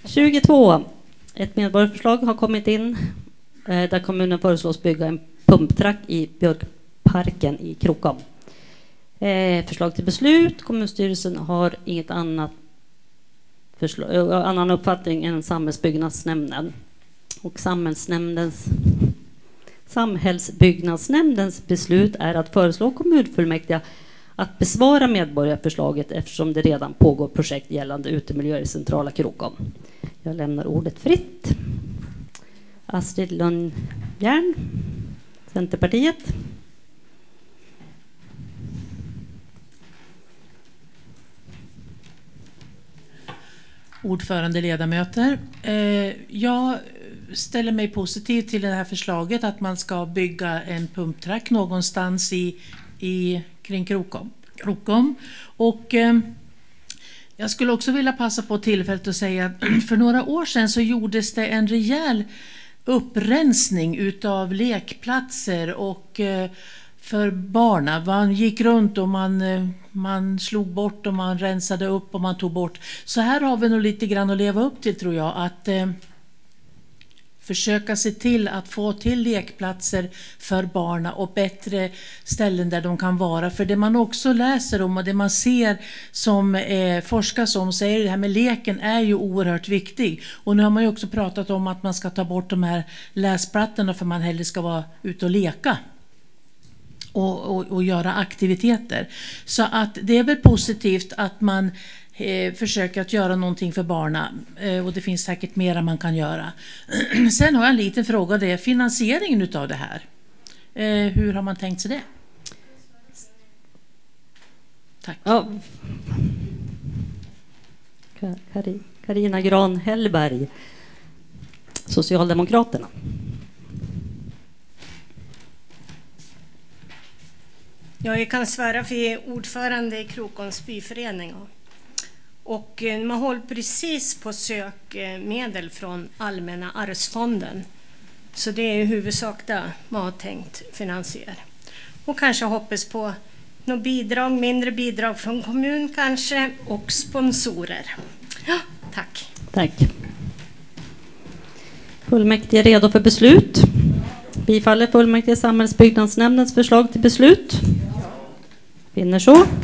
22. Ett medborgarförslag har kommit in där kommunen föreslås bygga en pumptrack i Björkparken i Krokom. Förslag till beslut. Kommunstyrelsen har inget annat annan uppfattning än samhällsbyggnadsnämnden. Och samhällsbyggnadsnämndens beslut är att föreslå kommunfullmäktige att besvara medborgarförslaget eftersom det redan pågår projekt gällande utemiljöer i centrala Krokom. Jag lämnar ordet fritt. Astrid Lundgren, Centerpartiet. Ordförande, ledamöter. Jag ställer mig positiv till det här förslaget att man ska bygga en pumptrack någonstans kring Krokom. Och jag skulle också vilja passa på tillfället att säga att för några år sedan så gjordes det en rejäl upprensning utav lekplatser och för barnen. Man gick runt och man slog bort och man rensade upp och man tog bort. Så här har vi nog lite grann att leva upp till, tror jag, att försöka se till att få till lekplatser för barnen och bättre ställen där de kan vara. För det man också läser om och det man ser som forskas om, så är det här med leken är ju oerhört viktig. Och nu har man ju också pratat om att man ska ta bort de här läsplattorna för man hellre ska vara ute och leka. Och göra aktiviteter. Så att det är väl positivt att man försöker att göra någonting för barnen. Och det finns säkert mera man kan göra. Sen har jag en liten fråga, det är finansieringen utav det här. Hur har man tänkt sig det? Tack. Ja. Carina Gran Hellberg, Socialdemokraterna. Jag kan svära för jag är ordförande i Krokoms byförening. Och man håller precis på sök medel från Allmänna arvsfonden. Så det är i huvudsak det man har tänkt finansiera. Och kanske hoppas på något bidrag, mindre bidrag från kommun kanske och sponsorer. Ja, tack. Tack. Fullmäktige är redo för beslut. Bifaller fullmäktige samhällsbyggnadsnämndens förslag till beslut. Finner så.